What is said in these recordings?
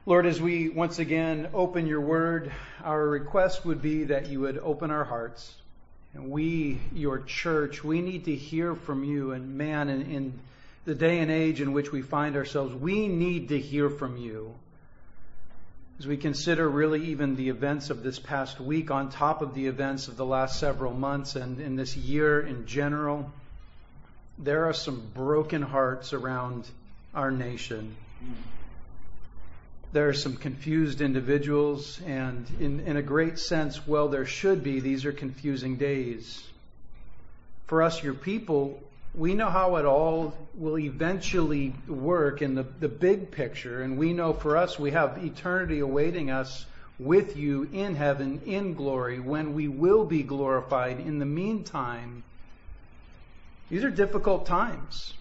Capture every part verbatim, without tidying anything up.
Lord, as we once again open your word, our request would be that you would open our hearts. And we, your church, we need to hear from you. And man, in, in the day and age in which we find ourselves, we need to hear from you. As we consider really even the events of this past week on top of the events of the last several months and in this year in general, there are some broken hearts around our nation. There are some confused individuals, and in, in a great sense, well, there should be. These are confusing days. For us, your people, we know how it all will eventually work in the, the big picture, and we know for us, we have eternity awaiting us with you in heaven, in glory, when we will be glorified. In the meantime, these are difficult times.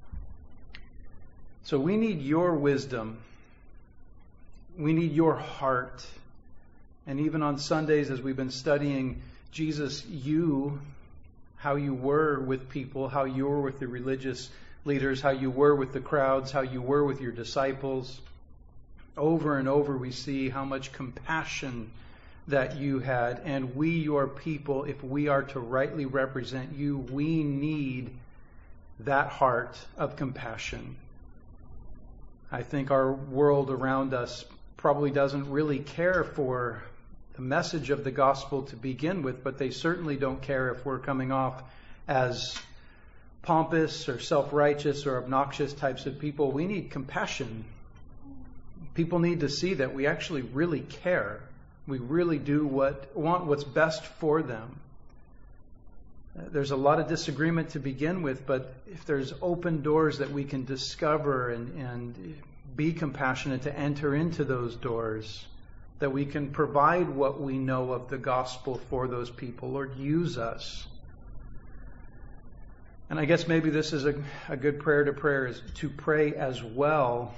So we need your wisdom. We need your heart. And even on Sundays, as we've been studying Jesus, you, how you were with people, how you were with the religious leaders, how you were with the crowds, how you were with your disciples. Over and over we see how much compassion that you had. And we, your people, if we are to rightly represent you, we need that heart of compassion. I think our world around us probably doesn't really care for the message of the gospel to begin with, but they certainly don't care if we're coming off as pompous or self-righteous or obnoxious types of people. We need compassion. People need to see that we actually really care. We really do what want what's best for them. There's a lot of disagreement to begin with, but if there's open doors that we can discover and, and be compassionate to enter into those doors, that we can provide what we know of the gospel for those people. Lord, use us. And I guess maybe this is a, a good prayer to prayer is to pray as well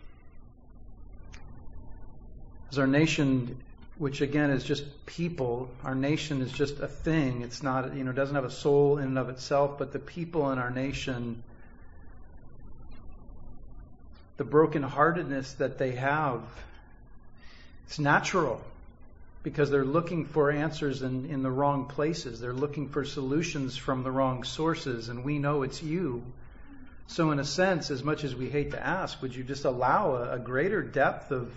as our nation, which again is just people. Our nation is just a thing. It's not, you know, doesn't have a soul in and of itself, but the people in our nation, the brokenheartedness that they have, it's natural because they're looking for answers in, in the wrong places. They're looking for solutions from the wrong sources, and we know it's you. So in a sense, as much as we hate to ask, would you just allow a, a greater depth of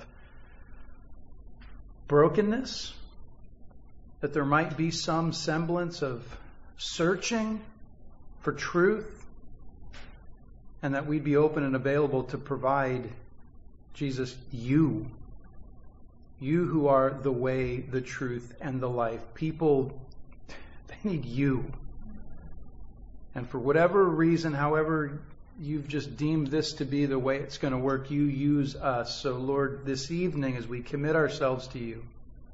brokenness, that there might be some semblance of searching for truth, and that we'd be open and available to provide, Jesus, you. You who are the way, the truth, and the life. People, they need you. And for whatever reason, however you've just deemed this to be the way it's going to work, you use us. So Lord, this evening as we commit ourselves to you,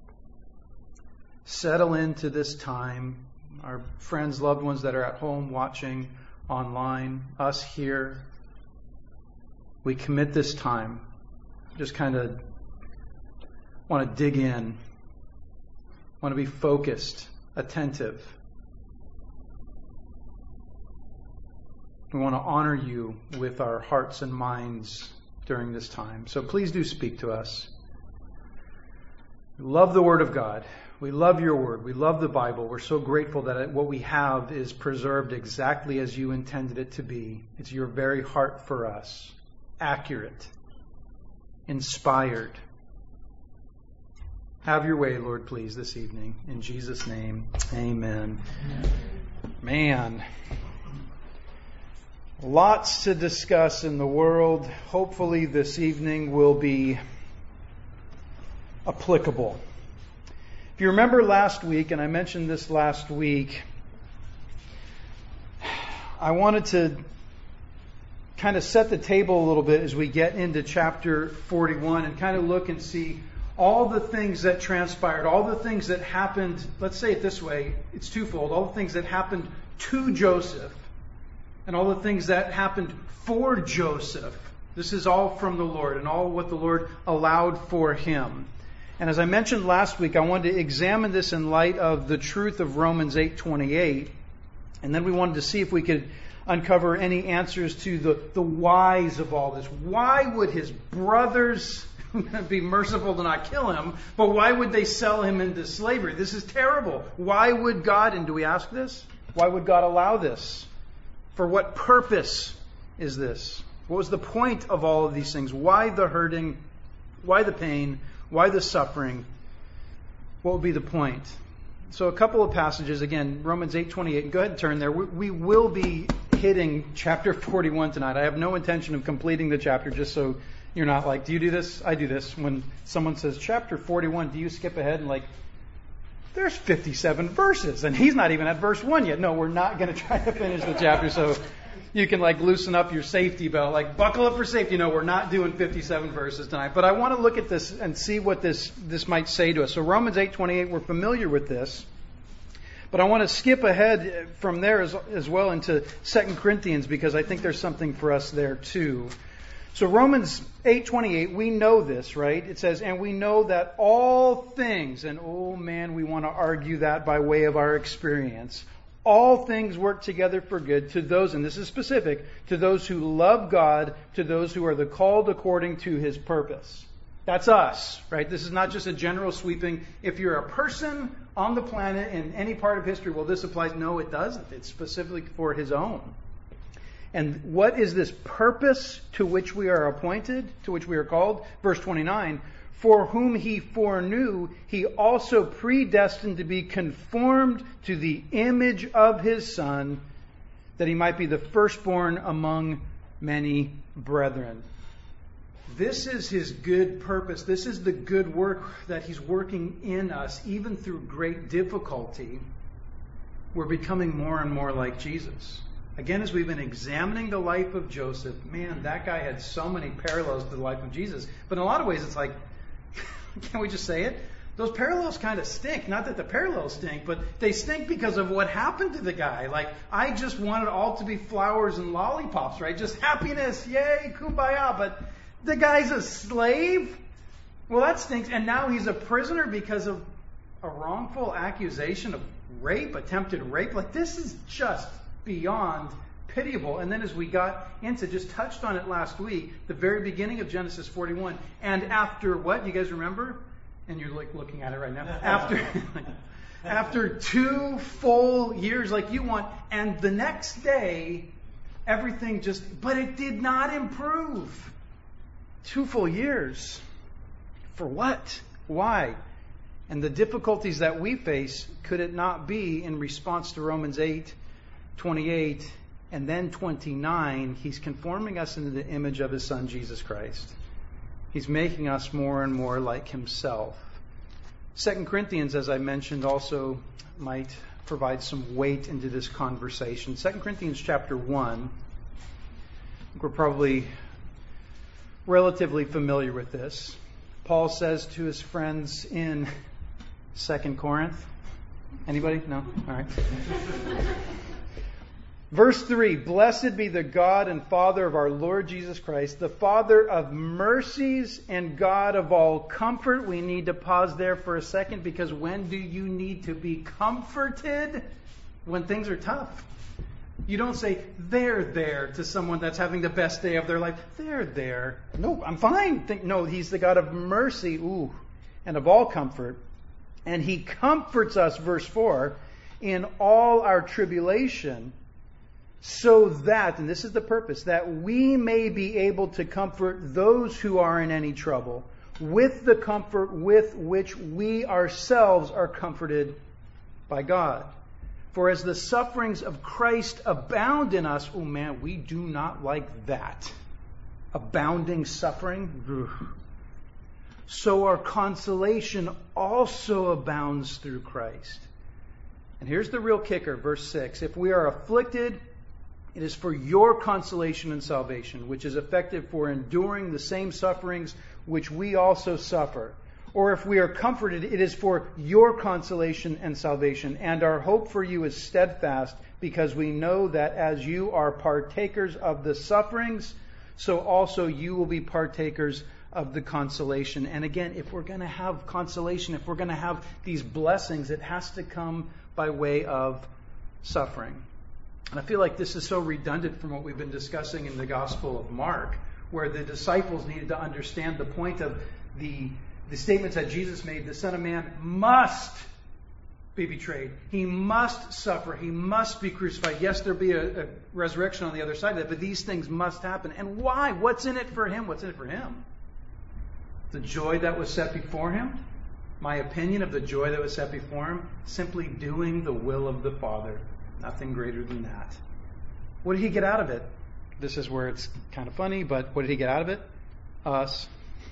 settle into this time. Our friends, loved ones that are at home watching online, us here, we commit this time. Just kind of want to dig in, want to be focused, attentive. We want to honor you with our hearts and minds during this time. So please do speak to us. We love the Word of God. We love your Word. We love the Bible. We're so grateful that what we have is preserved exactly as you intended it to be. It's your very heart for us. Accurate. Inspired. Have your way, Lord, please, this evening. In Jesus' name, amen. Man. Lots to discuss in the world. Hopefully this evening will be applicable. If you remember last week, and I mentioned this last week, I wanted to kind of set the table a little bit as we get into chapter forty-one and kind of look and see all the things that transpired, all the things that happened. Let's say it this way, it's twofold. All the things that happened to Joseph and all the things that happened for Joseph. This is all from the Lord and all what the Lord allowed for him. And as I mentioned last week, I wanted to examine this in light of the truth of Romans eight twenty-eight. And then we wanted to see if we could uncover any answers to the, the whys of all this. Why would his brothers be merciful to not kill him, but why would they sell him into slavery? This is terrible. Why would God, and do we ask this? Why would God allow this? For what purpose is this? What was the point of all of these things? Why the hurting? Why the pain? Why the suffering? What would be the point? So a couple of passages, again, Romans eight twenty-eight. Go ahead and turn there. We, we will be hitting chapter forty-one tonight. I have no intention of completing the chapter, just so you're not like, do you do this? I do this. When someone says chapter forty-one, do you skip ahead and like, there's fifty-seven verses, and he's not even at verse one yet. No, we're not going to try to finish the chapter, so you can like loosen up your safety belt, like buckle up for safety. No, we're not doing fifty-seven verses tonight. But I want to look at this and see what this this might say to us. So Romans eight twenty-eight, we're familiar with this. But I want to skip ahead from there as, as well into Second Corinthians, because I think there's something for us there too. So Romans eight twenty-eight, we know this, right? It says, and we know that all things, and oh man, we want to argue that by way of our experience. All things work together for good to those, and this is specific, to those who love God, to those who are the called according to His purpose. That's us, right? This is not just a general sweeping. If you're a person on the planet in any part of history, well, this applies. No, it doesn't. It's specifically for His own. And what is this purpose to which we are appointed, to which we are called? Verse twenty-nine, for whom He foreknew, He also predestined to be conformed to the image of His Son, that He might be the firstborn among many brethren. This is His good purpose. This is the good work that He's working in us, even through great difficulty. We're becoming more and more like Jesus. Again, as we've been examining the life of Joseph, man, that guy had so many parallels to the life of Jesus. But in a lot of ways, it's like, can we just say it? Those parallels kind of stink. Not that the parallels stink, but they stink because of what happened to the guy. Like, I just wanted all to be flowers and lollipops, right? Just happiness, yay, kumbaya. But the guy's a slave? Well, that stinks. And now he's a prisoner because of a wrongful accusation of rape, attempted rape. Like, this is just beyond pitiable. And then as we got into, just touched on it last week, the very beginning of Genesis forty-one. And after what? You guys remember? And you're like looking at it right now. After after two full years like you want, and the next day, everything just, but it did not improve. Two full years. For what? Why? And the difficulties that we face, could it not be in response to Romans eight twenty-eight and then twenty-nine, He's conforming us into the image of His Son, Jesus Christ. He's making us more and more like Himself. Second Corinthians, as I mentioned, also might provide some weight into this conversation. Second Corinthians chapter one, I think we're probably relatively familiar with this. Paul says to his friends in Second Corinth. Anybody? No? All right. Verse three, blessed be the God and Father of our Lord Jesus Christ, the Father of mercies and God of all comfort. We need to pause there for a second, because when do you need to be comforted? When things are tough. You don't say, they're there, to someone that's having the best day of their life. They're there. No, I'm fine. Think, no, He's the God of mercy, ooh, and of all comfort. And He comforts us, verse four, in all our tribulation, so that, and this is the purpose, that we may be able to comfort those who are in any trouble with the comfort with which we ourselves are comforted by God. For as the sufferings of Christ abound in us, oh man, we do not like that. Abounding suffering. Ugh. So our consolation also abounds through Christ. And here's the real kicker, verse six. If we are afflicted, it is for your consolation and salvation, which is effective for enduring the same sufferings which we also suffer. Or if we are comforted, it is for your consolation and salvation. And our hope for you is steadfast, because we know that as you are partakers of the sufferings, so also you will be partakers of the consolation. And again, if we're going to have consolation, if we're going to have these blessings, it has to come by way of suffering. And I feel like this is so redundant from what we've been discussing in the Gospel of Mark, where the disciples needed to understand the point of the, the statements that Jesus made, the Son of Man must be betrayed. He must suffer. He must be crucified. Yes, there'll be a, a resurrection on the other side of that, but these things must happen. And why? What's in it for him? What's in it for him? The joy that was set before him? My opinion of the joy that was set before him? Simply doing the will of the Father. Nothing greater than that. What did he get out of it? This is where it's kind of funny, but what did he get out of it? Us.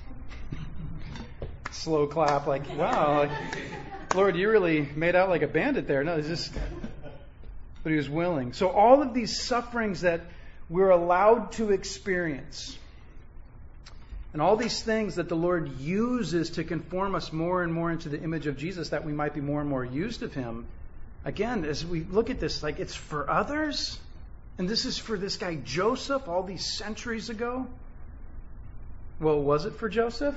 Slow clap, like, wow, like, Lord, you really made out like a bandit there. No, it's just, but he was willing. So all of these sufferings that we're allowed to experience, and all these things that the Lord uses to conform us more and more into the image of Jesus, that we might be more and more used of him. Again, as we look at this, like, it's for others. And this is for this guy Joseph all these centuries ago. Well, was it for Joseph?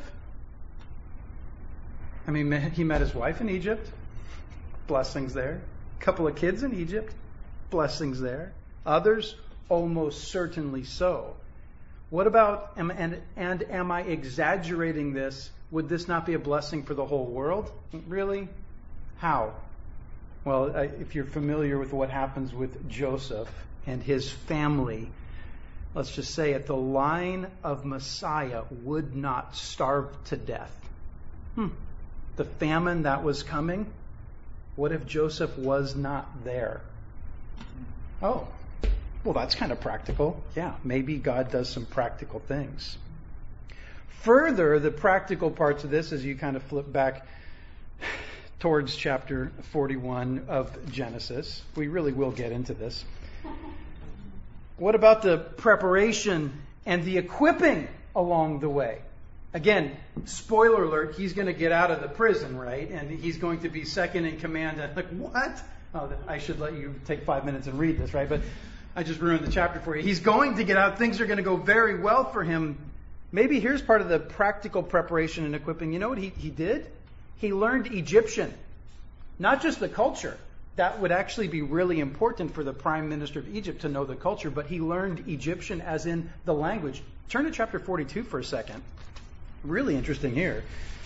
I mean, he met his wife in Egypt. Blessings there. A couple of kids in Egypt. Blessings there. Others, almost certainly so. What about, and, and, and am I exaggerating this? Would this not be a blessing for the whole world? Really? How? Well, if you're familiar with what happens with Joseph and his family, let's just say it, the line of Messiah would not starve to death. Hmm. The famine that was coming, what if Joseph was not there? Oh, well, that's kind of practical. Yeah, maybe God does some practical things. Further, the practical parts of this, as you kind of flip back towards chapter forty-one of Genesis, we really will get into this. What about the preparation and the equipping along the way? Again, spoiler alert, he's going to get out of the prison, right? And he's going to be second in command. And like, what? Oh, I should let you take five minutes and read this, right? But I just ruined the chapter for you. He's going to get out. Things are going to go very well for him. Maybe here's part of the practical preparation and equipping. You know what he, he did? He learned Egyptian. Not just the culture. That would actually be really important for the prime minister of Egypt to know the culture, but he learned Egyptian as in the language. Turn to chapter forty-two for a second. Really interesting here.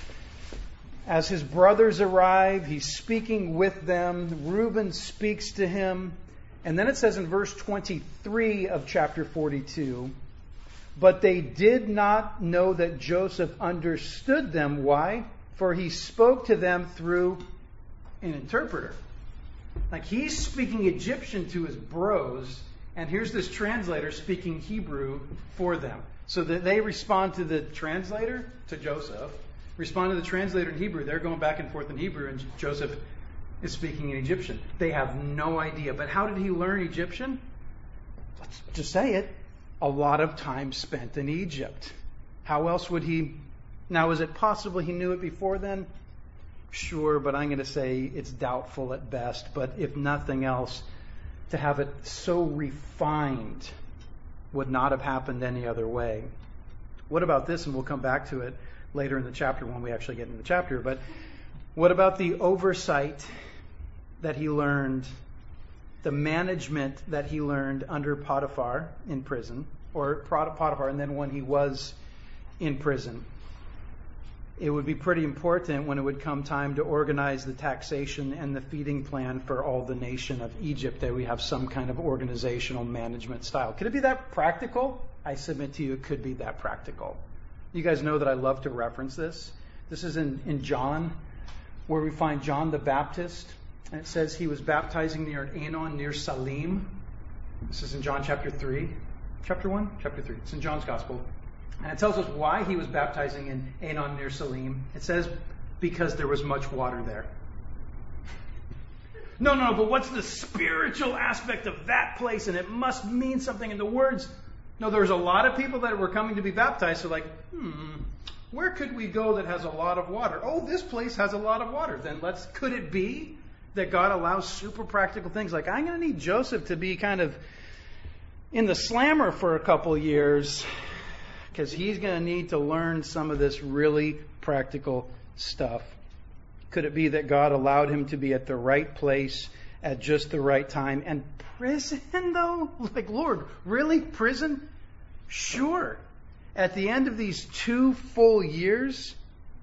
As his brothers arrive, he's speaking with them. Reuben speaks to him. And then it says in verse twenty-three of chapter forty-two, but they did not know that Joseph understood them. Why? For he spoke to them through an interpreter. Like, he's speaking Egyptian to his bros, and here's this translator speaking Hebrew for them. So that they respond to the translator, to Joseph, respond to the translator in Hebrew. They're going back and forth in Hebrew, and Joseph is speaking in Egyptian. They have no idea. But how did he learn Egyptian? Let's just say it. A lot of time spent in Egypt. How else would he... Now, is it possible he knew it before then? Sure, but I'm going to say it's doubtful at best. But if nothing else, to have it so refined would not have happened any other way. What about this? And we'll come back to it later in the chapter when we actually get into the chapter. But what about the oversight that he learned, the management that he learned under Potiphar in prison, or Potiphar, and then when he was in prison? It would be pretty important when it would come time to organize the taxation and the feeding plan for all the nation of Egypt, that we have some kind of organizational management style. Could it be that practical? I submit to you it could be that practical. You guys know that I love to reference this. This is in, in John, where we find John the Baptist. And it says he was baptizing near Aenon, near Salim. This is in John chapter three. Chapter one? Chapter three. It's in John's Gospel. And it tells us why he was baptizing in Aenon near Salim. It says, because there was much water there. No, no, but what's the spiritual aspect of that place? And it must mean something in the words. No, there was a lot of people that were coming to be baptized. So like, hmm, where could we go that has a lot of water? Oh, this place has a lot of water. Then let's, could it be that God allows super practical things? Like, I'm going to need Joseph to be kind of in the slammer for a couple years, because he's going to need to learn some of this really practical stuff. Could it be that God allowed him to be at the right place at just the right time? And prison, though? Like, Lord, really? Prison? Sure. At the end of these two full years,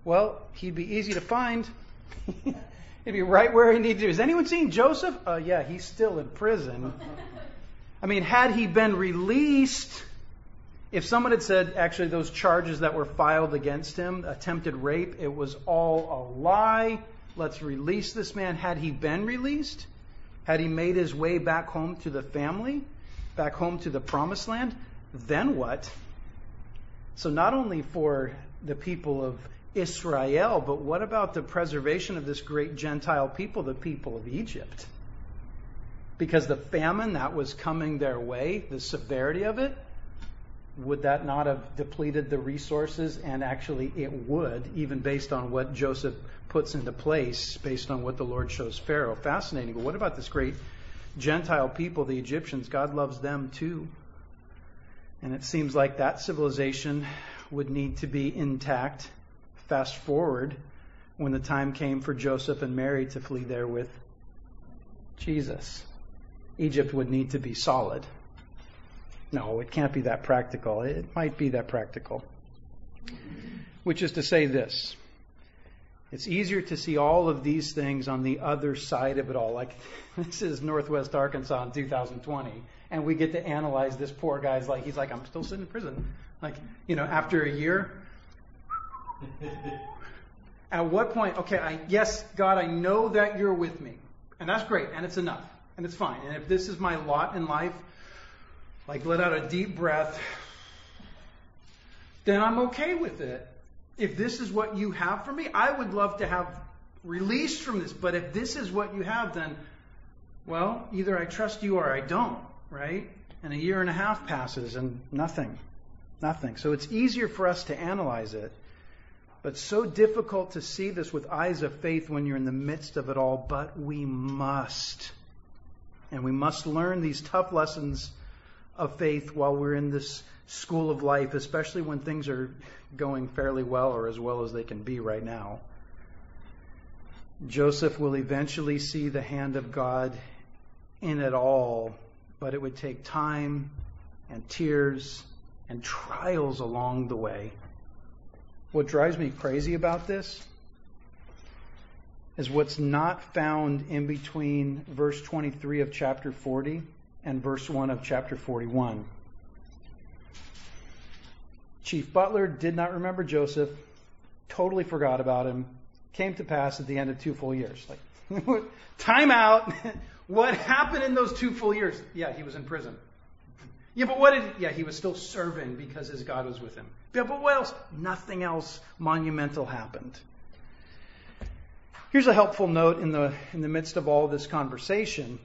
Well, he'd be easy to find. He'd be right where he needed to be. Has anyone seen Joseph? Uh, yeah, he's still in prison. I mean, had he been released, if someone had said, actually, those charges that were filed against him, attempted rape, it was all a lie, let's release this man. Had he been released, had he made his way back home to the family, back home to the promised land, then what? So not only for the people of Israel, but what about the preservation of this great Gentile people, the people of Egypt? Because the famine that was coming their way, the severity of it, would that not have depleted the resources? And actually it would, even based on what Joseph puts into place, based on what the Lord shows Pharaoh. Fascinating. But what about this great Gentile people, the Egyptians? God loves them too. And it seems like that civilization would need to be intact. Fast forward when the time came for Joseph and Mary to flee there with Jesus. Egypt would need to be solid. No, it can't be that practical. It might be that practical. Which is to say this. It's easier to see all of these things on the other side of it all. Like, this is Northwest Arkansas in two thousand twenty. And we get to analyze this poor guy's like, he's like, I'm still sitting in prison. Like, you know, after a year. At what point, okay, I, yes, God, I know that you're with me. And that's great. And it's enough. And it's fine. And if this is my lot in life, like let out a deep breath, then I'm okay with it. If this is what you have for me, I would love to have release from this. But if this is what you have, then, well, either I trust you or I don't, right? And a year and a half passes and nothing, nothing. So it's easier for us to analyze it. But so difficult to see this with eyes of faith when you're in the midst of it all. But we must. And we must learn these tough lessons of faith while we're in this school of life, especially when things are going fairly well or as well as they can be right now. Joseph will eventually see the hand of God in it all, but it would take time and tears and trials along the way. What drives me crazy about this is what's not found in between verse twenty-three of chapter forty and verse one of chapter forty-one. Chief butler did not remember Joseph, totally forgot about him, came to pass at the end of two full years. Like, time out. What happened in those two full years? Yeah, he was in prison. Yeah, but what did... Yeah, he was still serving because his God was with him. Yeah, but what else? Nothing else monumental happened. Here's a helpful note in the in the midst of all this conversation.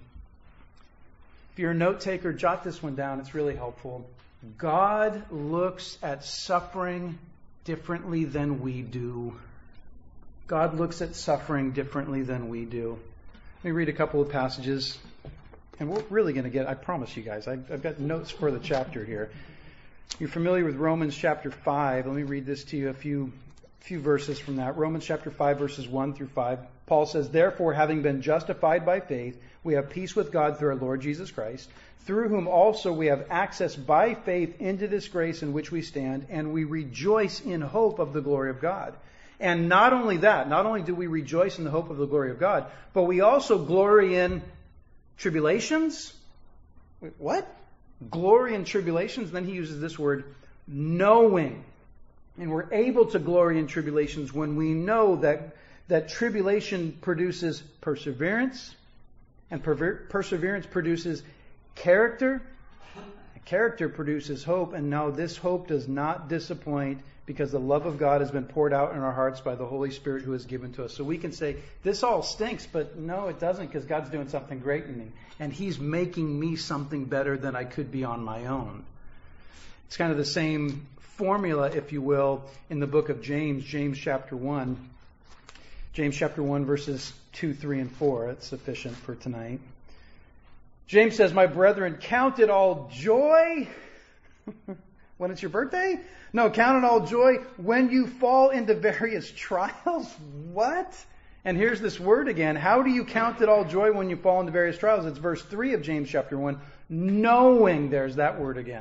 If you're a note taker, jot this one down. It's really helpful. God looks at suffering differently than we do. God looks at suffering differently than we do. Let me read a couple of passages. And we're really going to get, I promise you guys, I've, I've got notes for the chapter here. You're familiar with Romans chapter five. Let me read this to you, a few few verses from that. Romans chapter five, verses one through five. Paul says, "Therefore, having been justified by faith, we have peace with God through our Lord Jesus Christ, through whom also we have access by faith into this grace in which we stand, and we rejoice in hope of the glory of God." And not only that, not only do we rejoice in the hope of the glory of God, but we also glory in tribulations. Wait, what? Glory in tribulations? Then he uses this word, knowing. And we're able to glory in tribulations when we know that, that tribulation produces perseverance, and perver- perseverance produces character. Character produces hope, and now this hope does not disappoint because the love of God has been poured out in our hearts by the Holy Spirit who is given to us. So we can say, this all stinks, but no, it doesn't, because God's doing something great in me. And He's making me something better than I could be on my own. It's kind of the same formula, if you will, in the book of James, James chapter one. James chapter one, verses two, three, and four. It's sufficient for tonight. James says, "My brethren, count it all joy." When it's your birthday? No, count it all joy when you fall into various trials. What? And here's this word again. How do you count it all joy when you fall into various trials? It's verse three of James chapter one. Knowing, there's that word again.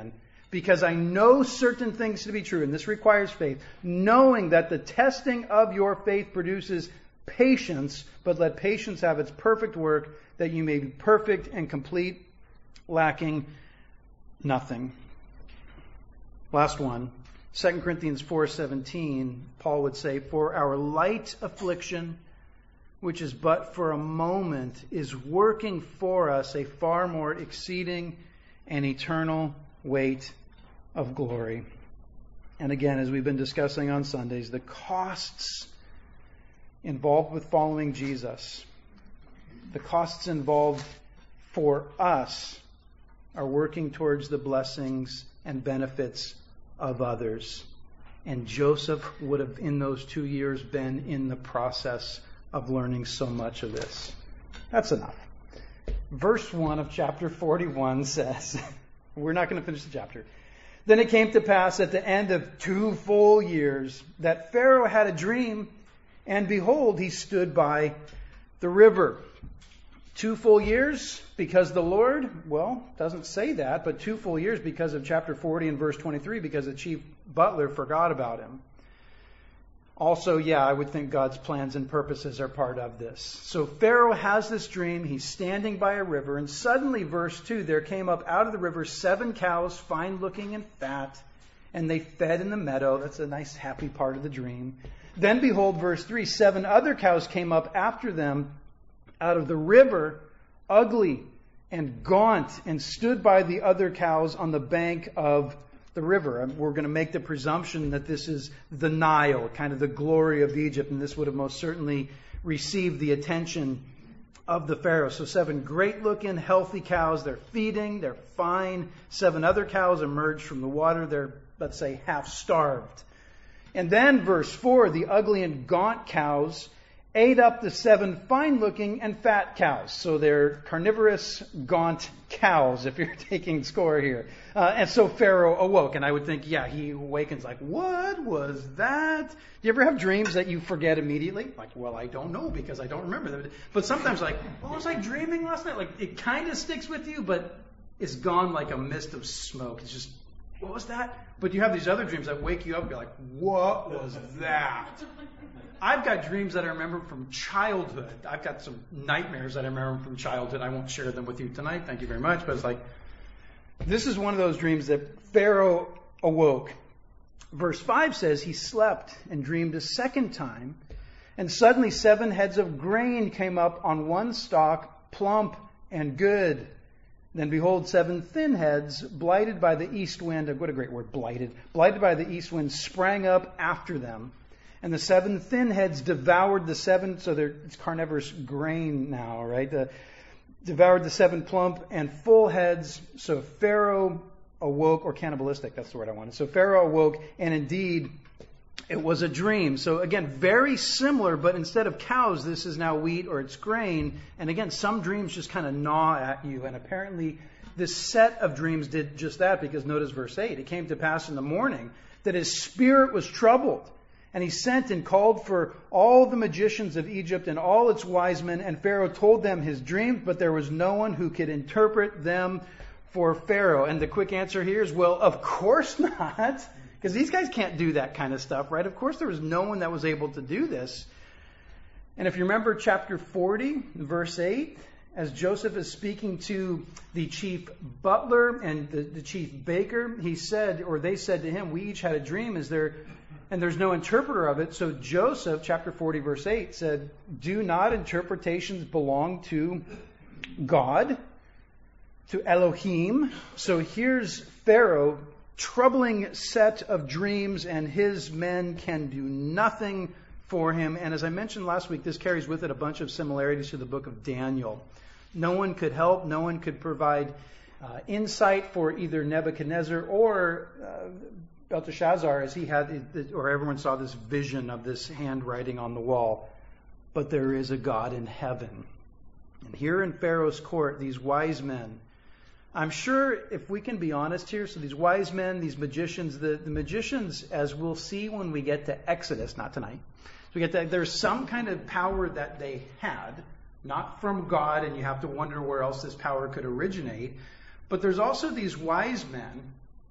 because I know certain things to be true, and this requires faith, knowing that the testing of your faith produces patience, but let patience have its perfect work, that you may be perfect and complete, lacking nothing. Last one, Second Corinthians four seventeen, Paul would say, for our light affliction, which is but for a moment, is working for us a far more exceeding and eternal weight of glory. And again, as we've been discussing on Sundays, the costs involved with following Jesus, the costs involved for us, are working towards the blessings and benefits of others. And Joseph would have, in those two years, been in the process of learning so much of this. That's enough. Verse one of chapter forty-one says, we're not going to finish the chapter. Then it came to pass at the end of two full years that Pharaoh had a dream, and behold, he stood by the river. Two full years because the Lord, well, doesn't say that, but two full years because of chapter forty and verse twenty-three, because the chief butler forgot about him. Also, yeah, I would think God's plans and purposes are part of this. So Pharaoh has this dream. He's standing by a river, and suddenly, verse two, there came up out of the river seven cows, fine-looking and fat, and they fed in the meadow. That's a nice, happy part of the dream. Then, behold, verse three, seven other cows came up after them out of the river, ugly and gaunt, and stood by the other cows on the bank of the river. We're going to make the presumption that this is the Nile, kind of the glory of Egypt, and this would have most certainly received the attention of the Pharaoh. So seven great-looking, healthy cows. They're feeding. They're fine. Seven other cows emerged from the water. They're, let's say, half-starved. And then, verse four, the ugly and gaunt cows ate up the seven fine-looking and fat cows. So they're carnivorous, gaunt cows, if you're taking score here. Uh, and so Pharaoh awoke, and I would think, yeah, he awakens like, what was that? Do you ever have dreams that you forget immediately? Like, well, I don't know because I don't remember them. But sometimes like, what was I dreaming last night? Like, it kind of sticks with you, but it's gone like a mist of smoke. It's just, what was that? But you have these other dreams that wake you up and be like, what was that? I've got dreams that I remember from childhood. I've got some nightmares that I remember from childhood. I won't share them with you tonight. Thank you very much. But it's like, this is one of those dreams that Pharaoh awoke. Verse five says, he slept and dreamed a second time, and suddenly seven heads of grain came up on one stalk, plump and good. Then behold, seven thin heads, blighted by the east wind, what a great word, blighted, blighted by the east wind, sprang up after them. And the seven thin heads devoured the seven, so they're, it's carnivorous grain now, right? The, devoured the seven plump and full heads. So Pharaoh awoke, or cannibalistic, that's the word I wanted. So Pharaoh awoke, and indeed it was a dream. So again, very similar, but instead of cows, this is now wheat or it's grain. And again, some dreams just kind of gnaw at you. And apparently this set of dreams did just that, because notice verse eight. It came to pass in the morning that his spirit was troubled. And he sent and called for all the magicians of Egypt and all its wise men. And Pharaoh told them his dreams, but there was no one who could interpret them for Pharaoh. And the quick answer here is, well, of course not. Because these guys can't do that kind of stuff, right? Of course there was no one that was able to do this. And if you remember chapter forty, verse eight, as Joseph is speaking to the chief butler and the, the chief baker, he said, or they said to him, we each had a dream. Is there... And there's no interpreter of it. So Joseph, chapter forty, verse eight, said, do not interpretations belong to God, to Elohim? So here's Pharaoh, troubling set of dreams, and his men can do nothing for him. And as I mentioned last week, this carries with it a bunch of similarities to the book of Daniel. No one could help. No one could provide uh, insight for either Nebuchadnezzar or uh, Belteshazzar, as he had, or everyone saw this vision of this handwriting on the wall. But there is a God in heaven. And here in Pharaoh's court, these wise men, I'm sure if we can be honest here, so these wise men, these magicians, the, the magicians, as we'll see when we get to Exodus, not tonight, so we get to, there's some kind of power that they had, not from God, and you have to wonder where else this power could originate. But there's also these wise men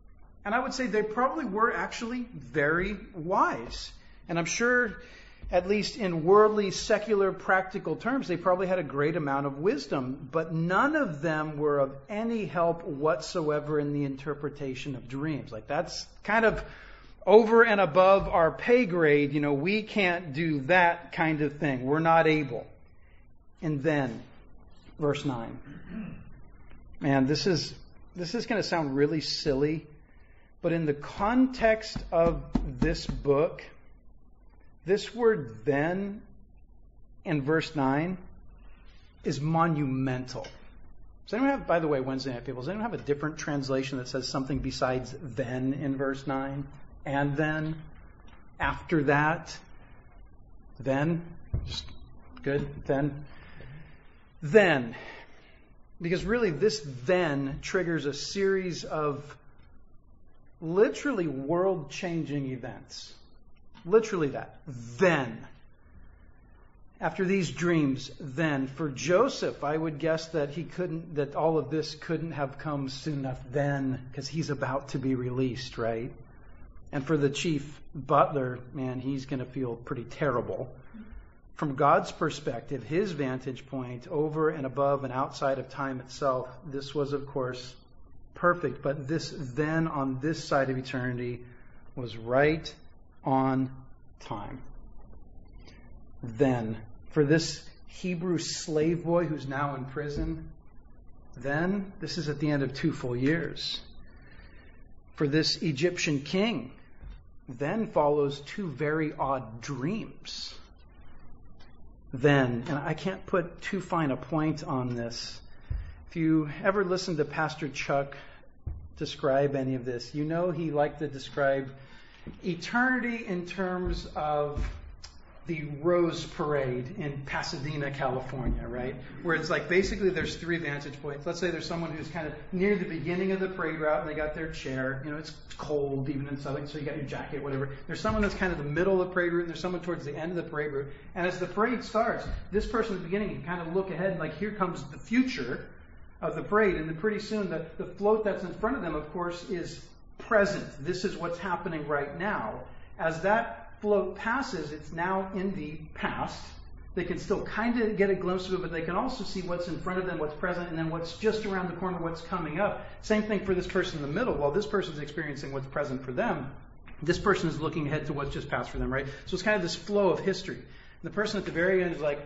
And I would say they probably were actually very wise. And I'm sure, at least in worldly, secular, practical terms, they probably had a great amount of wisdom. But none of them were of any help whatsoever in the interpretation of dreams. Like, that's kind of over and above our pay grade. You know, we can't do that kind of thing. We're not able. And then, verse nine. Man, this is this is going to sound really silly, but in the context of this book, this word then in verse nine is monumental. Does anyone have, by the way, Wednesday night people, does anyone have a different translation that says something besides then in verse nine? And then? After that? Then? Just good? Then? Then. Because really this then triggers a series of literally world-changing events. Literally that. Then. After these dreams, then. For Joseph, I would guess that he couldn't, that all of this couldn't have come soon enough then, because he's about to be released, right? And for the chief butler, man, he's going to feel pretty terrible. From God's perspective, his vantage point over and above and outside of time itself, this was, of course, perfect. But this then on this side of eternity was right on time. Then, for this Hebrew slave boy who's now in prison, then, this is at the end of two full years. For this Egyptian king, then follows two very odd dreams. Then, and I can't put too fine a point on this. If you ever listen to Pastor Chuck describe any of this, you know he liked to describe eternity in terms of the Rose Parade in Pasadena, California, right? Where it's like basically there's three vantage points. Let's say there's someone who's kind of near the beginning of the parade route and they got their chair. You know, it's cold even in Southern, so you got your jacket, whatever. There's someone that's kind of the middle of the parade route and there's someone towards the end of the parade route. And as the parade starts, this person at the beginning can kind of look ahead and like here comes the future of the parade. And then pretty soon the, the float that's in front of them, of course, is present. This is what's happening right now. As that float passes, it's now in the past. They can still kind of get a glimpse of it, but they can also see what's in front of them, what's present, and then what's just around the corner, what's coming up. Same thing for this person in the middle. While this person's experiencing what's present for them, this person is looking ahead to what's just passed for them, right? So it's kind of this flow of history. And the person at the very end is like,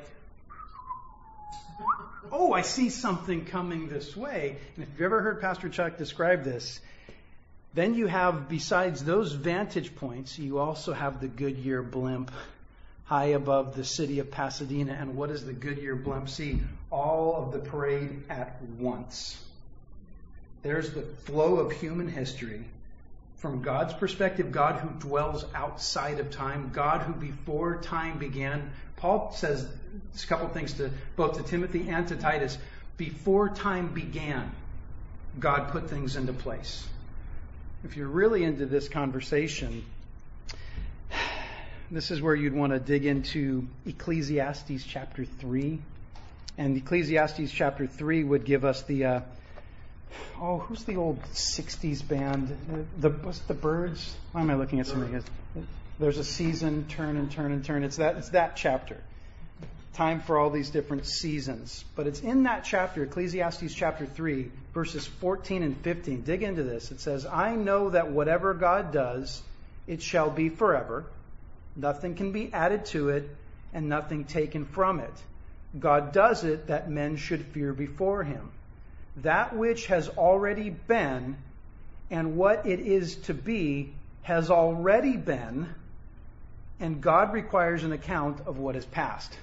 oh, I see something coming this way. And if you've ever heard Pastor Chuck describe this, then you have, besides those vantage points, you also have the Goodyear blimp high above the city of Pasadena. And what does the Goodyear blimp see? All of the parade at once. There's the flow of human history. From God's perspective, God who dwells outside of time, God who before time began. Paul says a couple things to both to Timothy and to Titus. Before time began, God put things into place. If you're really into this conversation, this is where you'd want to dig into Ecclesiastes chapter three. And Ecclesiastes chapter three would give us the, uh, oh, who's the old sixties band? The, what's the Birds? Why am I looking at something? There's a season, turn and turn and turn. It's that, it's that chapter. Time for all these different seasons. But it's in that chapter, Ecclesiastes chapter three, verses fourteen and fifteen. Dig into this. It says, I know that whatever God does, it shall be forever. Nothing can be added to it, and nothing taken from it. God does it that men should fear before him. That which has already been, and what it is to be, has already been, and God requires an account of what is past.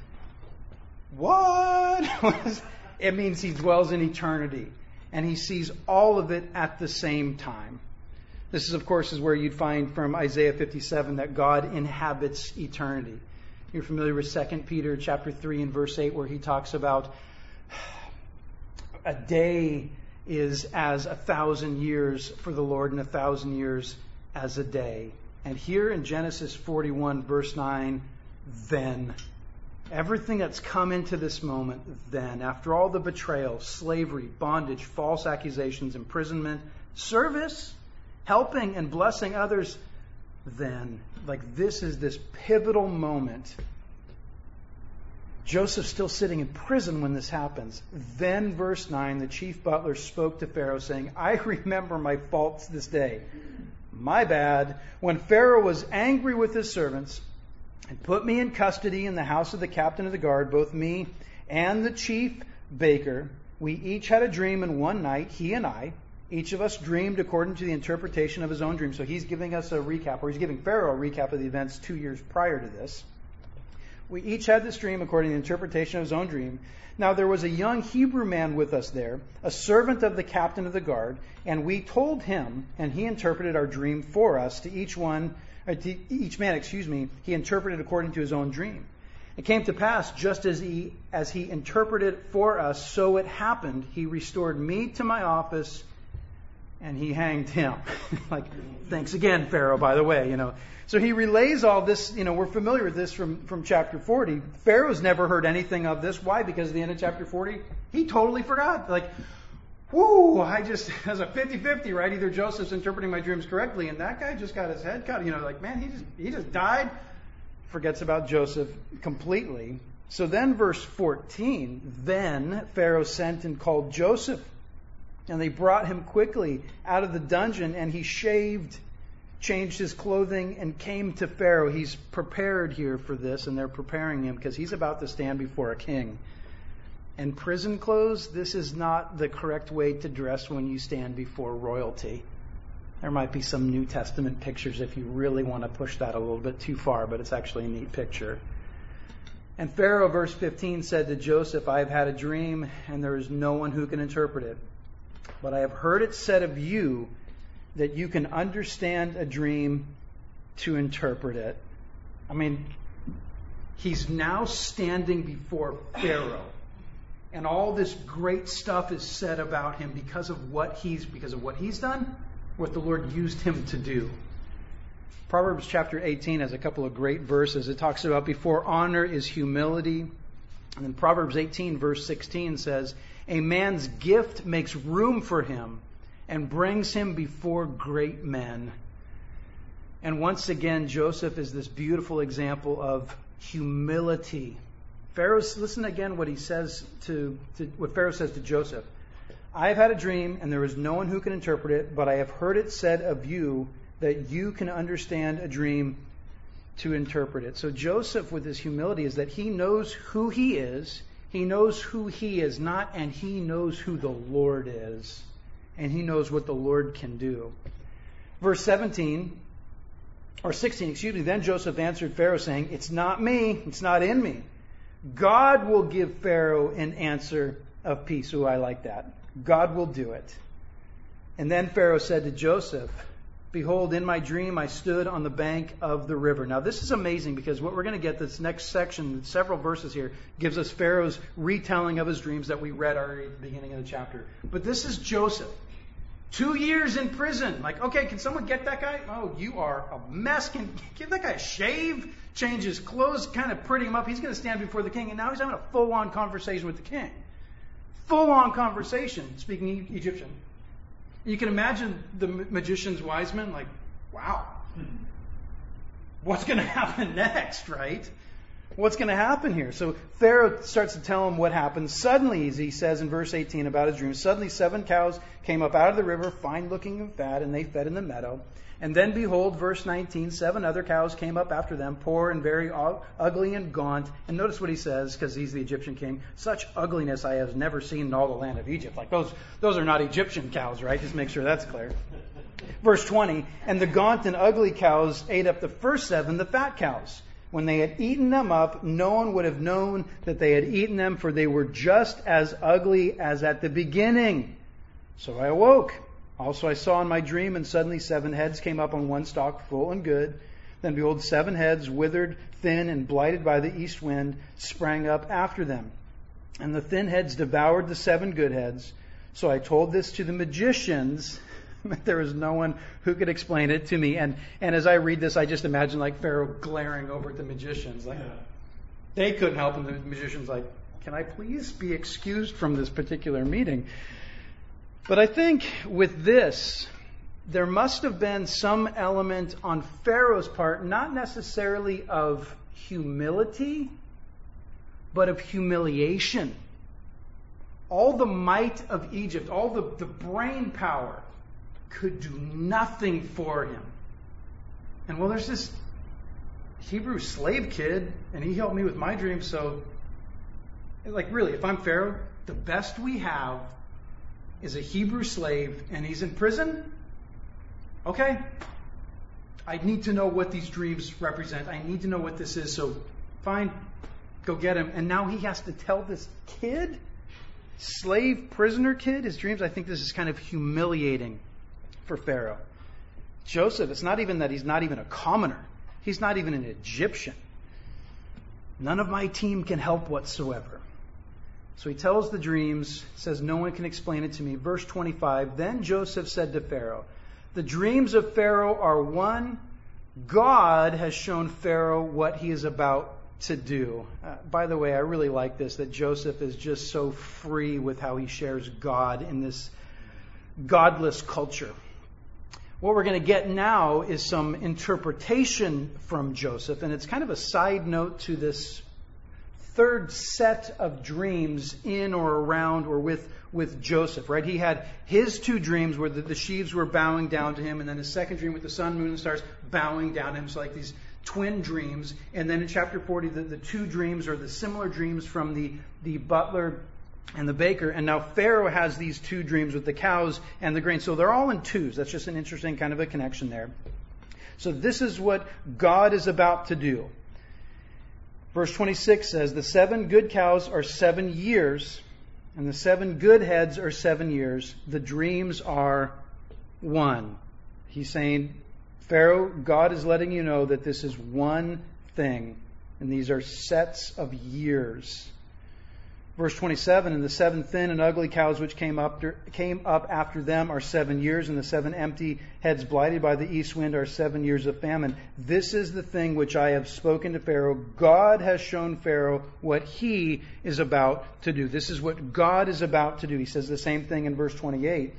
What? It means he dwells in eternity and he sees all of it at the same time. This is, of course, is where you'd find from Isaiah fifty-seven that God inhabits eternity. You're familiar with Second Peter chapter three and verse eight where he talks about a day is as a thousand years for the Lord and a thousand years as a day. And here in Genesis forty-one verse nine, then everything that's come into this moment then, after all the betrayal, slavery, bondage, false accusations, imprisonment, service, helping and blessing others, then, like this is this pivotal moment. Joseph's still sitting in prison when this happens. Then, verse nine, the chief butler spoke to Pharaoh, saying, I remember my faults this day. My bad. When Pharaoh was angry with his servants and put me in custody in the house of the captain of the guard, both me and the chief baker, we each had a dream in one night, he and I. Each of us dreamed according to the interpretation of his own dream. So he's giving us a recap, or he's giving Pharaoh a recap of the events two years prior to this. We each had this dream according to the interpretation of his own dream. Now there was a young Hebrew man with us there, a servant of the captain of the guard, and we told him, and he interpreted our dream for us. To each one, or to each man, excuse me, he interpreted according to his own dream. It came to pass, just as he as he interpreted for us, so it happened. He restored me to my office, and he hanged him. Like, thanks again, Pharaoh, by the way, you know. So he relays all this, you know, we're familiar with this from, from chapter forty. Pharaoh's never heard anything of this. Why? Because at the end of chapter forty, he totally forgot. Like, whoo, I just, as a fifty-fifty, right? Either Joseph's interpreting my dreams correctly, and that guy just got his head cut. You know, like, man, he just, he just died. Forgets about Joseph completely. So then verse fourteen, then Pharaoh sent and called Joseph, and they brought him quickly out of the dungeon, and he shaved, changed his clothing, and came to Pharaoh. He's prepared here for this, and they're preparing him because he's about to stand before a king. And prison clothes, this is not the correct way to dress when you stand before royalty. There might be some New Testament pictures if you really want to push that a little bit too far, but it's actually a neat picture. And Pharaoh, verse fifteen, said to Joseph, I have had a dream, and there is no one who can interpret it. But I have heard it said of you that you can understand a dream to interpret it. I mean, he's now standing before Pharaoh, and all this great stuff is said about him because of what he's because of what he's done, what the Lord used him to do. Proverbs chapter eighteen has a couple of great verses. It talks about before honor is humility. And then Proverbs eighteen verse sixteen says, a man's gift makes room for him and brings him before great men. And once again, Joseph is this beautiful example of humility. Pharaoh's, listen again what he says to, to what Pharaoh says to Joseph. I have had a dream, and there is no one who can interpret it, but I have heard it said of you that you can understand a dream to interpret it. So Joseph, with his humility, is that he knows who he is, he knows who he is not, and he knows who the Lord is. And he knows what the Lord can do. Verse seventeen, or sixteen, excuse me, then Joseph answered Pharaoh, saying, it's not me, it's not in me. God will give Pharaoh an answer of peace. Ooh, I like that. God will do it. And then Pharaoh said to Joseph, behold, in my dream I stood on the bank of the river. Now this is amazing because what we're going to get, this next section, several verses here, gives us Pharaoh's retelling of his dreams that we read already at the beginning of the chapter. But this is Joseph. Two years in prison. Like, okay, can someone get that guy? Oh, you are a mess. Can give that guy a shave, change his clothes, kind of pretty him up. He's going to stand before the king. And now he's having a full-on conversation with the king. Full-on conversation, speaking Egyptian. You can imagine the magician's wise men like, wow, what's going to happen next, right? What's going to happen here? So Pharaoh starts to tell him what happened. Suddenly, as he says in verse eighteen about his dream, suddenly seven cows came up out of the river, fine-looking and fat, and they fed in the meadow. And then, behold, verse nineteen, seven other cows came up after them, poor and very ugly and gaunt. And notice what he says, because he's the Egyptian king. Such ugliness I have never seen in all the land of Egypt. Like, those, those are not Egyptian cows, right? Just make sure that's clear. Verse twenty, and the gaunt and ugly cows ate up the first seven, the fat cows. When they had eaten them up, no one would have known that they had eaten them, for they were just as ugly as at the beginning. So I awoke. Also I saw in my dream, and suddenly seven heads came up on one stalk, full and good. Then behold, seven heads, withered, thin, and blighted by the east wind, sprang up after them. And the thin heads devoured the seven good heads. So I told this to the magicians. There was no one who could explain it to me. And and as I read this, I just imagine like Pharaoh glaring over at the magicians. Like, yeah. They couldn't help, and the magician's like, can I please be excused from this particular meeting? But I think with this, there must have been some element on Pharaoh's part, not necessarily of humility, but of humiliation. All the might of Egypt, all the, the brain power could do nothing for him. And well, there's this Hebrew slave kid, and he helped me with my dreams, so, like, really, if I'm Pharaoh, the best we have is a Hebrew slave, and he's in prison? Okay. I need to know what these dreams represent. I need to know what this is, so fine, go get him. And now he has to tell this kid, slave prisoner kid, his dreams. I think this is kind of humiliating for Pharaoh. Joseph, it's not even that he's not even a commoner. He's not even an Egyptian. None of my team can help whatsoever. So he tells the dreams, says no one can explain it to me. Verse twenty-five, then Joseph said to Pharaoh, the dreams of Pharaoh are one. God has shown Pharaoh what he is about to do. Uh, by the way, I really like this, that Joseph is just so free with how he shares God in this godless culture. What we're going to get now is some interpretation from Joseph, and it's kind of a side note to this third set of dreams in or around or with, with Joseph, right? He had his two dreams where the, the sheaves were bowing down to him, and then his second dream with the sun, moon, and stars bowing down to him. So like these twin dreams. And then in chapter forty, the, the two dreams are the similar dreams from the, the butler and the baker. And now Pharaoh has these two dreams with the cows and the grain. So they're all in twos. That's just an interesting kind of a connection there. So this is what God is about to do. Verse twenty-six says, the seven good cows are seven years, and the seven good heads are seven years. The dreams are one. He's saying, Pharaoh, God is letting you know that this is one thing, and these are sets of years. Verse twenty-seven, and the seven thin and ugly cows which came up, came up after them are seven years, and the seven empty heads blighted by the east wind are seven years of famine. This is the thing which I have spoken to Pharaoh. God has shown Pharaoh what he is about to do. This is what God is about to do. He says the same thing in verse twenty-eight.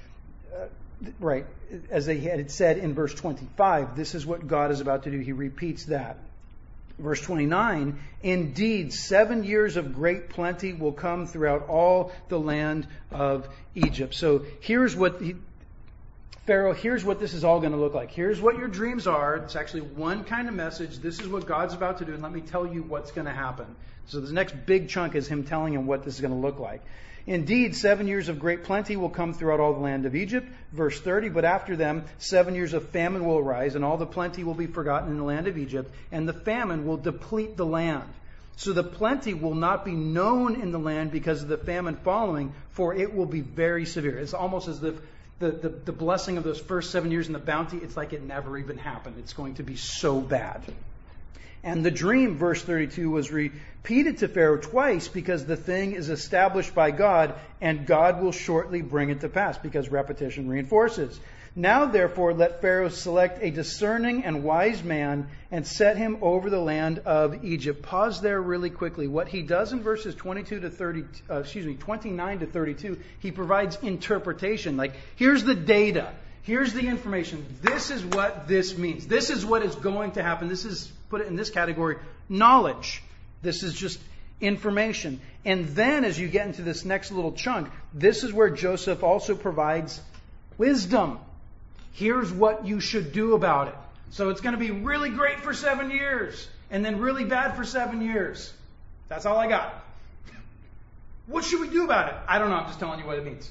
Uh, right, as they had said in verse twenty-five, this is what God is about to do. He repeats that. Verse twenty-nine, indeed, seven years of great plenty will come throughout all the land of Egypt. So here's what, he, Pharaoh, here's what this is all going to look like. Here's what your dreams are. It's actually one kind of message. This is what God's about to do, and let me tell you what's going to happen. So the next big chunk is him telling him what this is going to look like. Indeed, seven years of great plenty will come throughout all the land of Egypt. Verse thirty, but after them, seven years of famine will arise, and all the plenty will be forgotten in the land of Egypt, and the famine will deplete the land. So the plenty will not be known in the land because of the famine following, for it will be very severe. It's almost as if the, the, the blessing of those first seven years and the bounty, it's like it never even happened. It's going to be so bad. And the dream, verse thirty-two, was repeated to Pharaoh twice because the thing is established by God, and God will shortly bring it to pass, because repetition reinforces. Now, therefore, let Pharaoh select a discerning and wise man and set him over the land of Egypt. Pause there really quickly. What he does in verses twenty-two to thirty, uh, excuse me, twenty-nine to thirty-two, he provides interpretation. Like, here's the data. Here's the information. This is what this means. This is what is going to happen. This is, put it in this category, knowledge. This is just information. And then as you get into this next little chunk, this is where Joseph also provides wisdom. Here's what you should do about it. So it's going to be really great for seven years and then really bad for seven years. That's all I got. What should we do about it? I don't know. I'm just telling you what it means.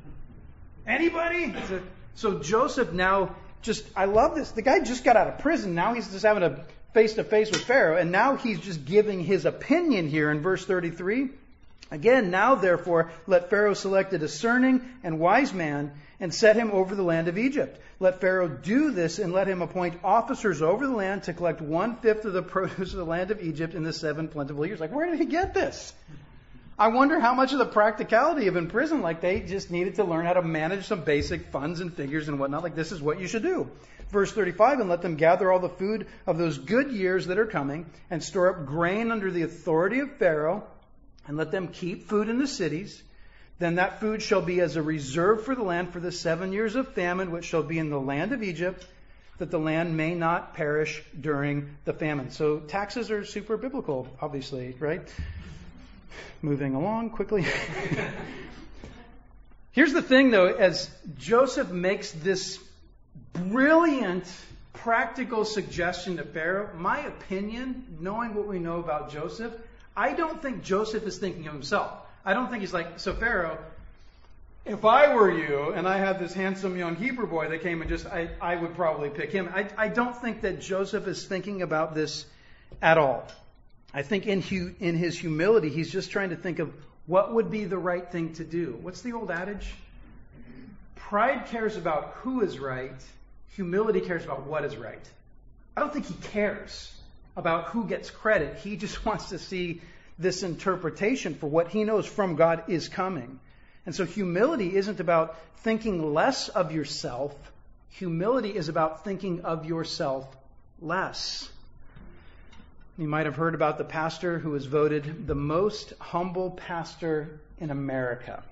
Anybody? So Joseph now just, I love this. The guy just got out of prison. Now he's just having a face-to-face with Pharaoh. And now he's just giving his opinion here in verse thirty-three. Again, now therefore, let Pharaoh select a discerning and wise man and set him over the land of Egypt. Let Pharaoh do this and let him appoint officers over the land to collect one-fifth of the produce of the land of Egypt in the seven plentiful years. Like, where did he get this? I wonder how much of the practicality of in prison, like they just needed to learn how to manage some basic funds and figures and whatnot. Like, this is what you should do. Verse thirty-five, and let them gather all the food of those good years that are coming and store up grain under the authority of Pharaoh, and let them keep food in the cities. Then that food shall be as a reserve for the land for the seven years of famine, which shall be in the land of Egypt, that the land may not perish during the famine. So taxes are super biblical, obviously, right? Moving along quickly. Here's the thing, though, as Joseph makes this brilliant practical suggestion to Pharaoh, my opinion, knowing what we know about Joseph, I don't think Joseph is thinking of himself. I don't think he's like, so Pharaoh, if I were you and I had this handsome young Hebrew boy that came and just, I, I would probably pick him. I, I don't think that Joseph is thinking about this at all. I think in hu, in his humility, he's just trying to think of what would be the right thing to do. What's the old adage? Pride cares about who is right. Humility cares about what is right. I don't think he cares about who gets credit. He just wants to see this interpretation for what he knows from God is coming. And so humility isn't about thinking less of yourself. Humility is about thinking of yourself less. You might have heard about the pastor who was voted the most humble pastor in America.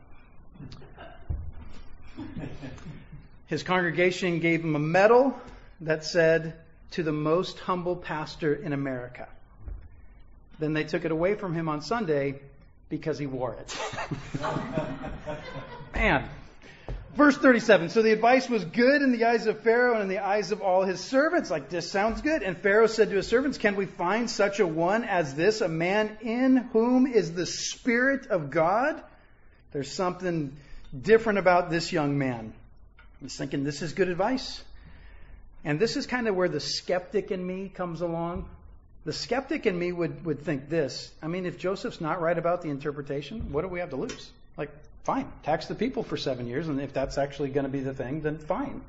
His congregation gave him a medal that said, "To the most humble pastor in America." Then they took it away from him on Sunday because he wore it. Man. Verse thirty-seven, so the advice was good in the eyes of Pharaoh and in the eyes of all his servants. Like, this sounds good. And Pharaoh said to his servants, can we find such a one as this, a man in whom is the Spirit of God? There's something different about this young man. He's thinking, this is good advice. And this is kind of where the skeptic in me comes along. The skeptic in me would, would think this. I mean, if Joseph's not right about the interpretation, what do we have to lose? Like, fine, tax the people for seven years, and if that's actually going to be the thing, then fine.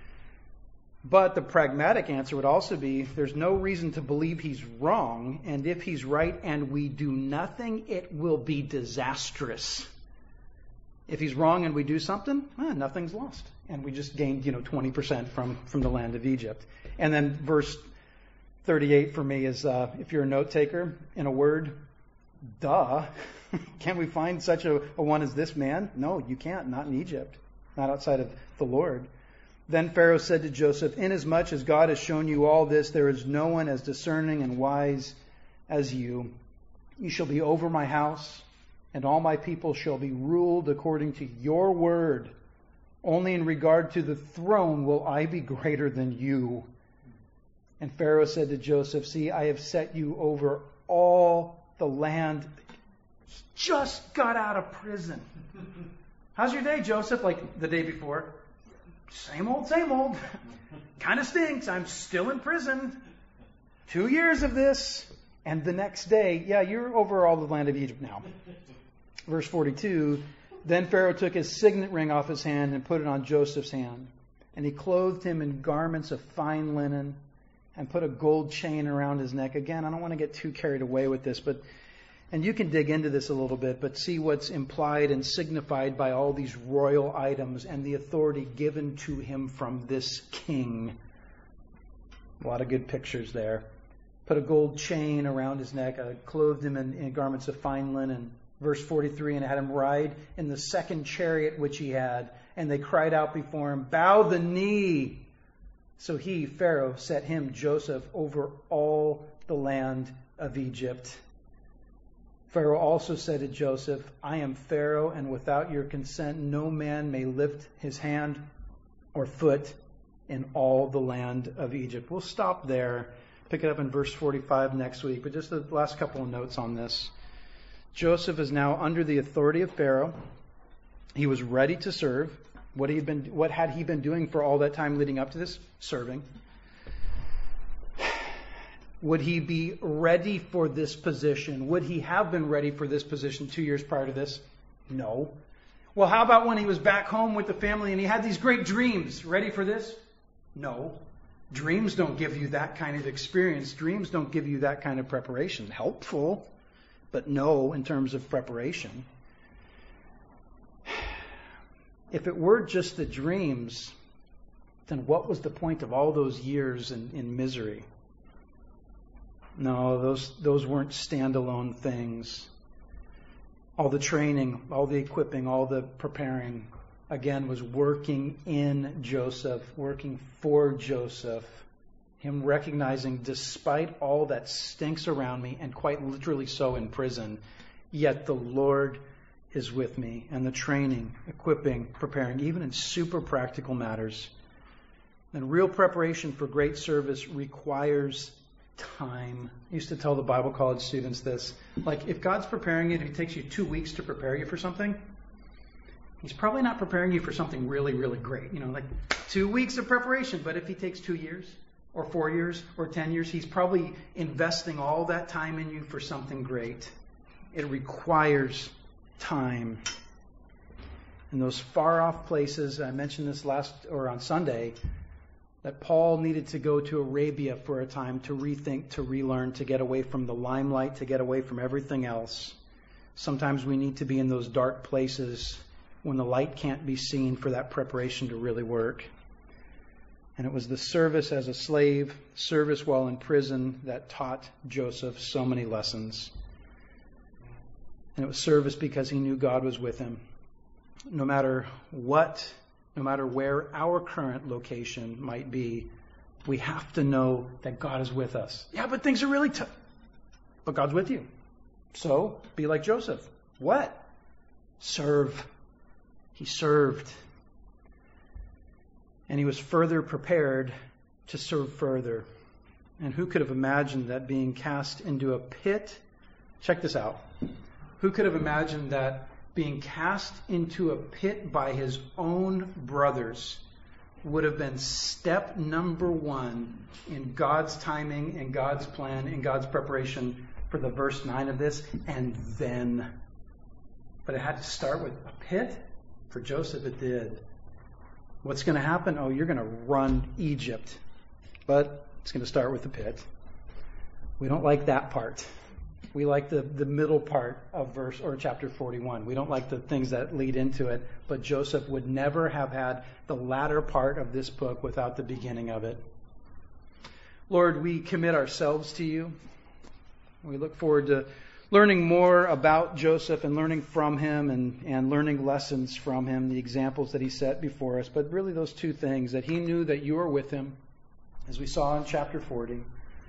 But the pragmatic answer would also be, there's no reason to believe he's wrong, and if he's right and we do nothing, it will be disastrous. If he's wrong and we do something, eh, nothing's lost. And we just gained, you know, twenty percent from, from the land of Egypt. And then verse thirty-eight for me is, uh, if you're a note taker, in a word, duh. Can we find such a, a one as this man? No, you can't. Not in Egypt. Not outside of the Lord. Then Pharaoh said to Joseph, inasmuch as God has shown you all this, there is no one as discerning and wise as you. You shall be over my house, and all my people shall be ruled according to your word. Only in regard to the throne will I be greater than you. And Pharaoh said to Joseph, see, I have set you over all the land. He just got out of prison. How's your day, Joseph? Like the day before. Same old, same old. Kind of stinks. I'm still in prison. Two years of this. And the next day, yeah, you're over all the land of Egypt now. Verse forty-two, then Pharaoh took his signet ring off his hand and put it on Joseph's hand. And he clothed him in garments of fine linen and put a gold chain around his neck. Again, I don't want to get too carried away with this, but and you can dig into this a little bit, but see what's implied and signified by all these royal items and the authority given to him from this king. A lot of good pictures there. Put a gold chain around his neck, uh, clothed him in, in garments of fine linen. Verse forty-three, and had him ride in the second chariot which he had. And they cried out before him, bow the knee. So he, Pharaoh, set him, Joseph, over all the land of Egypt. Pharaoh also said to Joseph, I am Pharaoh, and without your consent no man may lift his hand or foot in all the land of Egypt. We'll stop there, pick it up in verse forty-five next week, but just the last couple of notes on this. Joseph is now under the authority of Pharaoh. He was ready to serve. What, he had been, what had he been doing for all that time leading up to this? Serving. Would he be ready for this position? Would he have been ready for this position two years prior to this? No. Well, how about when he was back home with the family and he had these great dreams? Ready for this? No. Dreams don't give you that kind of experience. Dreams don't give you that kind of preparation. Helpful, but no in terms of preparation. If it were just the dreams, then what was the point of all those years in, in misery? No, those those weren't standalone things. all the training, all the equipping, all the preparing, again, was working in Joseph, working for Joseph. Him recognizing, despite all that stinks around me, and quite literally so in prison, yet the Lord is with me. And the training, equipping, preparing, even in super practical matters. And real preparation for great service requires time. I used to tell the Bible college students this. Like, if God's preparing you, if He takes you two weeks to prepare you for something, He's probably not preparing you for something really, really great. You know, like two weeks of preparation. But if He takes two years or four years or ten years, He's probably investing all that time in you for something great. It requires time. In those far off places, I mentioned this last or on Sunday, that Paul needed to go to Arabia for a time to rethink, to relearn, to get away from the limelight, to get away from everything else. Sometimes we need to be in those dark places when the light can't be seen for that preparation to really work. And it was the service as a slave, service while in prison, that taught Joseph so many lessons. And it was service because he knew God was with him. No matter what, no matter where our current location might be, we have to know that God is with us. Yeah, but things are really tough. But God's with you. So, be like Joseph. What? Serve. He served. And he was further prepared to serve further. And who could have imagined that being cast into a pit? Check this out. Who could have imagined that being cast into a pit by his own brothers would have been step number one in God's timing and God's plan and God's preparation for the verse nine of this, and then. But it had to start with a pit. For Joseph, it did. What's going to happen? Oh, you're going to run Egypt. But it's going to start with the pit. We don't like that part. We like the, the middle part of verse or chapter forty-one. We don't like the things that lead into it. But Joseph would never have had the latter part of this book without the beginning of it. Lord, we commit ourselves to you. We look forward to learning more about Joseph and learning from him and, and learning lessons from him, the examples that he set before us. But really those two things, that he knew that you were with him, as we saw in chapter forty.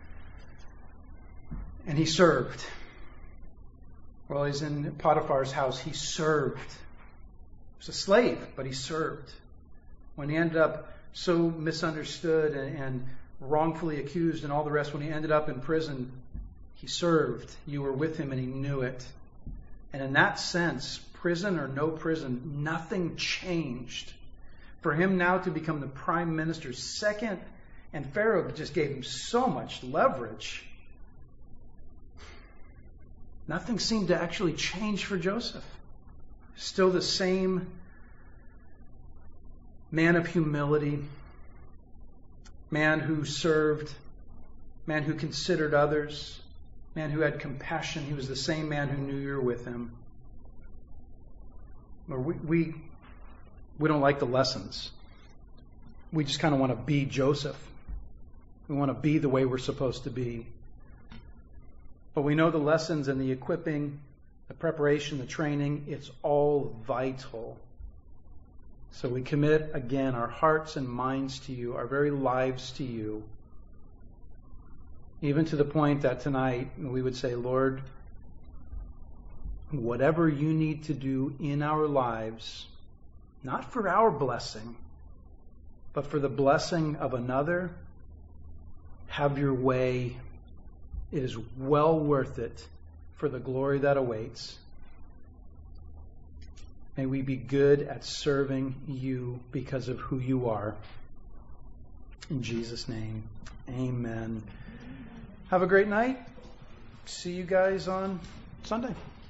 And he served. While he's in Potiphar's house, he served. He was a slave, but he served. When he ended up so misunderstood and, and wrongfully accused and all the rest, when he ended up in prison, he served. You were with him and he knew it. And in that sense, prison or no prison, nothing changed. For him now to become the prime minister, second, and Pharaoh just gave him so much leverage. Nothing seemed to actually change for Joseph. Still the same man of humility, man who served, man who considered others, man who had compassion. He was the same man who knew you were with him. We, we, we don't like the lessons. We just kind of want to be Joseph. We want to be the way we're supposed to be. But we know the lessons and the equipping, the preparation, the training, it's all vital. So we commit, again, our hearts and minds to you, our very lives to you. Even to the point that tonight we would say, Lord, whatever you need to do in our lives, not for our blessing, but for the blessing of another, have your way. It is well worth it for the glory that awaits. May we be good at serving you because of who you are. In Jesus' name, amen. Have a great night. See you guys on Sunday.